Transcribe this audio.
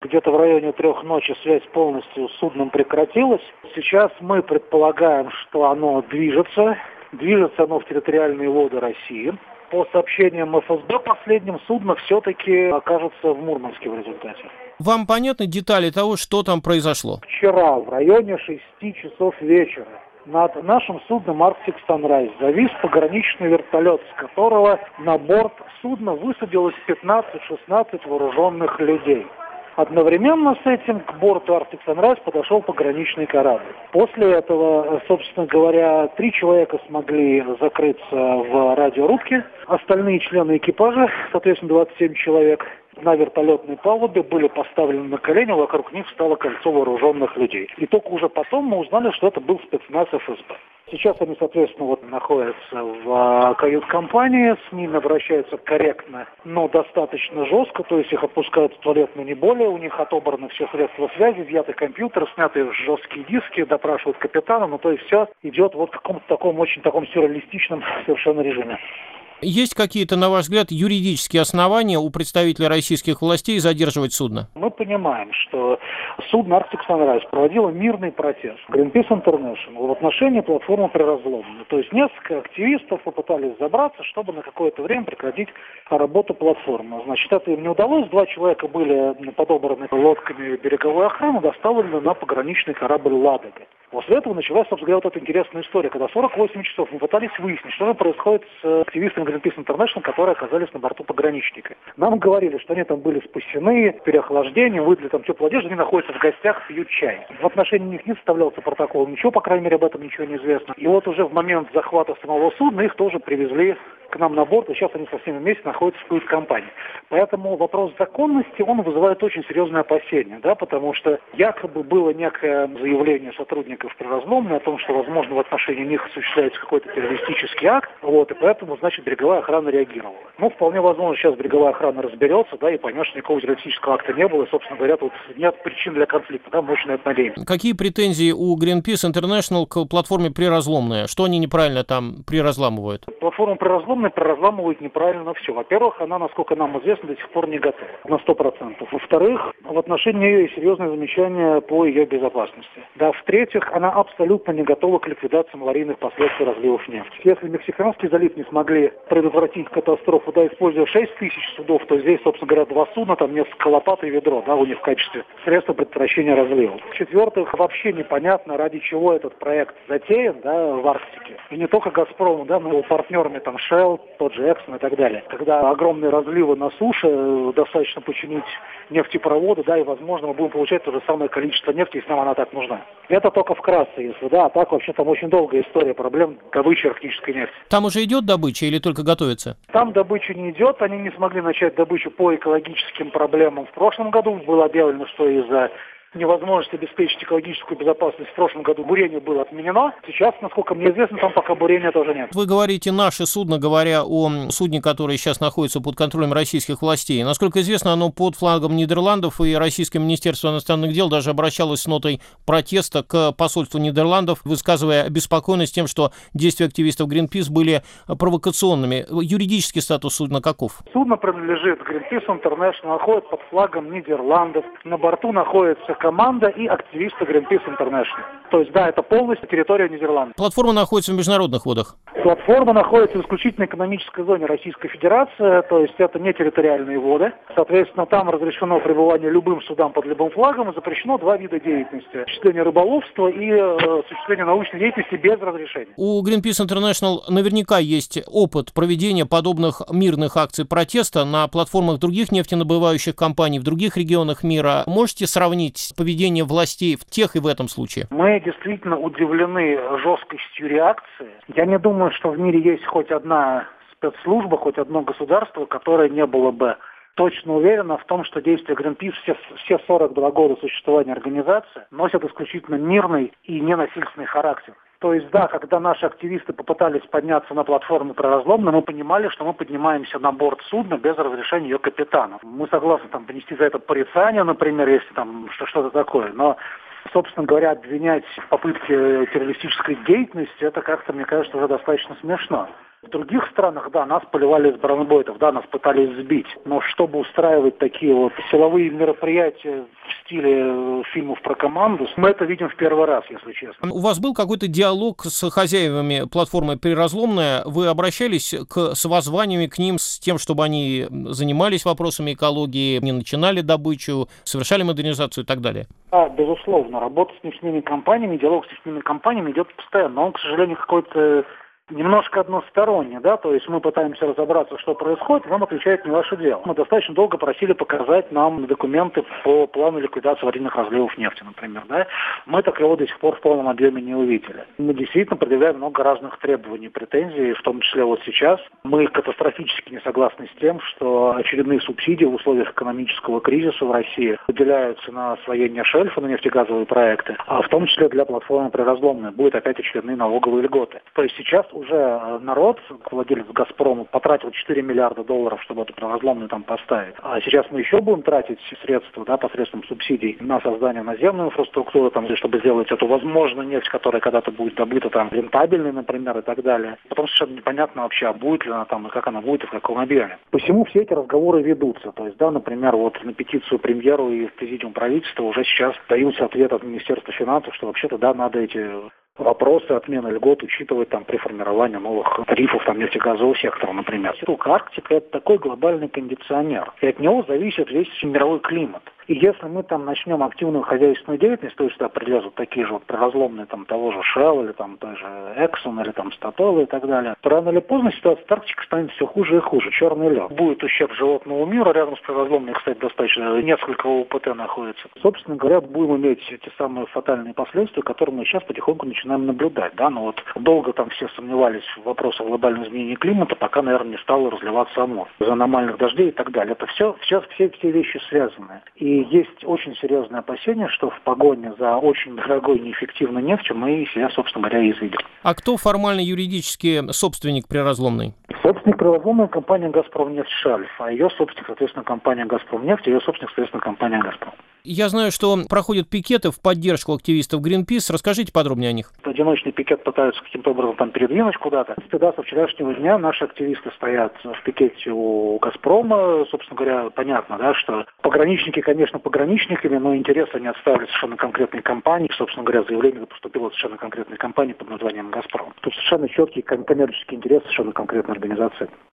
где-то в районе 3 ночи связь полностью с судном прекратилась. Сейчас мы предполагаем, что оно движется. Движется оно в территориальные воды России. По сообщениям ФСБ последним, судно все-таки окажется в Мурманске в результате. Вам понятны детали того, что там произошло? Вчера в районе 6 часов вечера над нашим судном «Арктик Санрайз» завис пограничный вертолет, с которого на борт судна высадилось 15-16 вооруженных людей. Одновременно с этим к борту «Арктик Санрайз» подошел пограничный корабль. После этого, собственно говоря, 3 человека смогли закрыться в радиорубке. Остальные члены экипажа, соответственно, 27 человек, на вертолетной палубе были поставлены на колени, вокруг них стало кольцо вооруженных людей. И только уже потом мы узнали, что это был спецназ ФСБ. Сейчас они, соответственно, находятся в кают-компании, с ними обращаются корректно, но достаточно жестко, то есть их отпускают в туалет, но не более, у них отобраны все средства связи, изъяты компьютеры, сняты жесткие диски, допрашивают капитана, ну то есть все идет в каком-то таком очень таком сюрреалистичном совершенно режиме. Есть какие-то, на ваш взгляд, юридические основания у представителей российских властей задерживать судно? Мы понимаем, что судно «Арктик Санрайз» проводило мирный протест Greenpeace International в отношении платформы «Приразломная». То есть несколько активистов попытались забраться, чтобы на какое-то время прекратить работу платформы. Значит, это им не удалось. 2 человека были подобраны лодками береговой охраны, доставлены на пограничный корабль «Ладога». После этого началась, собственно говоря, вот эта интересная история, когда 48 часов мы пытались выяснить, что же происходит с активистами Greenpeace International, которые оказались на борту пограничника. Нам говорили, что они там были спасены, переохлаждением, выдали там теплую одежду, они находятся в гостях, пьют чай. В отношении них не составлялся протокол, ничего, по крайней мере, об этом ничего не известно. И вот уже в момент захвата самого судна их тоже привезли к нам на борт, и сейчас они со всеми вместе находятся в кают-компании. Поэтому вопрос законности, он вызывает очень серьезные опасения, да, потому что якобы было некое заявление сотрудников Приразломной о том, что, возможно, в отношении них осуществляется какой-то террористический акт, и поэтому, значит, береговая охрана реагировала. Ну, вполне возможно, сейчас береговая охрана разберется, да, и поймет, что никакого террористического акта не было, и, собственно говоря, тут нет причин для конфликта, да, мы очень на это надеемся. Какие претензии у Greenpeace International к платформе «Приразломная»? Что они неправильно там приразламывают? Платформа «Приразломная» проразламывает неправильно все. Во-первых, она, насколько нам известно, до сих пор не готова на 100%. Во-вторых, в отношении ее есть серьезные замечания по ее безопасности. Да, в-третьих, она абсолютно не готова к ликвидации аварийных последствий разливов нефти. Если Мексиканский залив не смогли предотвратить катастрофу, да, используя 6 тысяч судов, то здесь, собственно говоря, 2 судна, там несколько лопат и ведро, да, у них в качестве средства предотвращения разливов. В-четвертых, вообще непонятно, ради чего этот проект затеян, да, в Арктике. И не только «Газпрому», да, но и партнерами там Shell, тот же Exxon и так далее. Когда огромные разливы на суше, достаточно починить нефтепроводы, да, и, возможно, мы будем получать то же самое количество нефти, если нам она так нужна. Это только вкратце, если, да, а так вообще там очень долгая история проблем добычи арктической нефти. Там уже идет добыча или только готовится? Там добыча не идет, они не смогли начать добычу по экологическим проблемам. В прошлом году было объявлено, что из-за невозможность обеспечить экологическую безопасность в прошлом году бурение было отменено. Сейчас, насколько мне известно, там пока бурения тоже нет. Вы говорите «наше судно», говоря о судне, которое сейчас находится под контролем российских властей. Насколько известно, оно под флагом Нидерландов, и Российское Министерство иностранных дел даже обращалось с нотой протеста к посольству Нидерландов, высказывая обеспокоенность тем, что действия активистов Greenpeace были провокационными. Юридический статус судна каков? Судно принадлежит Greenpeace International, находится под флагом Нидерландов. На борту находится команда и активисты Greenpeace International. То есть, да, это полностью территория Нидерландов. Платформа находится в международных водах? Платформа находится в исключительно экономической зоне Российской Федерации, то есть это не территориальные воды. Соответственно, там разрешено пребывание любым судам под любым флагом и запрещено 2 вида деятельности. Осуществление рыболовства и осуществление научной деятельности без разрешения. У Greenpeace International наверняка есть опыт проведения подобных мирных акций протеста на платформах других нефтенабывающих компаний в других регионах мира. Можете сравнить поведение властей в тех и в этом случае? Мы действительно удивлены жесткостью реакции. Я не думаю, что в мире есть хоть одна спецслужба, хоть одно государство, которое не было бы точно уверено в том, что действия Greenpeace все 42 года существования организации носят исключительно мирный и ненасильственный характер. То есть, да, когда наши активисты попытались подняться на платформу Приразломной, мы понимали, что мы поднимаемся на борт судна без разрешения ее капитана. Мы согласны там понести за это порицание, например, если там что-то такое, но, собственно говоря, обвинять в попытке террористической деятельности, это как-то, мне кажется, уже достаточно смешно. В других странах, да, нас поливали из бронебойтов, да, нас пытались сбить. Но чтобы устраивать такие вот силовые мероприятия в стиле фильмов про команду, мы это видим в первый раз, если честно. У вас был какой-то диалог с хозяевами платформы «Приразломная»? Вы обращались с воззваниями к ним, с тем, чтобы они занимались вопросами экологии, не начинали добычу, совершали модернизацию и так далее? Да, безусловно. Работа с нефтяными компаниями, диалог с нефтяными компаниями идет постоянно. Но он, к сожалению, какой-то немножко односторонний, да, то есть мы пытаемся разобраться, что происходит, нам отвечает не ваше дело. Мы достаточно долго просили показать нам документы по плану ликвидации аварийных разливов нефти, например, да. Мы такого до сих пор в полном объеме не увидели. Мы действительно предъявляем много разных требований, претензий, в том числе вот сейчас. Мы катастрофически не согласны с тем, что очередные субсидии в условиях экономического кризиса в России выделяются на освоение шельфа, на нефтегазовые проекты, а в том числе для платформы «Приразломная» будет опять очередные налоговые льготы. То есть сейчас уже народ, владелец «Газпрома», потратил $4 миллиарда, чтобы эту приразломную там поставить. А сейчас мы еще будем тратить средства, да, посредством субсидий на создание наземной инфраструктуры, там, чтобы сделать эту возможную нефть, которая когда-то будет добыта там рентабельной, например, и так далее. Потом совершенно непонятно вообще, а будет ли она там, и как она будет, и в каком объеме. Посему все эти разговоры ведутся. То есть, да, например, вот на петицию премьеру и в президиум правительства уже сейчас даются ответ от Министерства финансов, что вообще-то, да, надо эти вопросы отмены льгот учитывать там при формировании новых тарифов там нефтегазового сектора, например. Арктика — это такой глобальный кондиционер, и от него зависит весь мировой климат. И если мы там начнем активную хозяйственную деятельность, то есть сюда прилезут такие же вот приразломные там того же Shell или там той же Exxon или там Statoil и так далее, то рано или поздно ситуация с Арктикой станет все хуже и хуже. Черный лед. Будет ущерб животному миру, рядом с приразломной, кстати, достаточно несколько ОПТ находится. Собственно говоря, будем иметь те самые фатальные последствия, которые мы сейчас потихоньку начинаем наблюдать. Да? Но вот долго там все сомневались в вопросах глобального изменения климата, пока, наверное, не стало разливаться Амур. Из-за аномальных дождей и так далее. Это все вещи связаны. И есть очень серьезное опасение, что в погоне за очень дорогой неэффективной нефтью мы себя, собственно говоря, и изъедем. А кто формально юридически собственник приразломной? Собственник приразломной — компания «Газпромнефть-Шальф», а ее собственник, соответственно, компания «Газпромнефть», ее собственник, соответственно, компания «Газпром». Я знаю, что проходят пикеты в поддержку активистов Greenpeace. Расскажите подробнее о них. Одиночный пикет пытаются каким-то образом там передвинуть куда-то. Да, со вчерашнего дня наши активисты стоят в пикете у «Газпрома». Собственно говоря, понятно, да, что пограничники, конечно, пограничниками, но интересы они отставили совершенно конкретной компании. Собственно говоря, заявление поступило от совершенно конкретной компании под названием «Газпром». Тут совершенно четкий коммерческий интерес совершенно конкретной организации.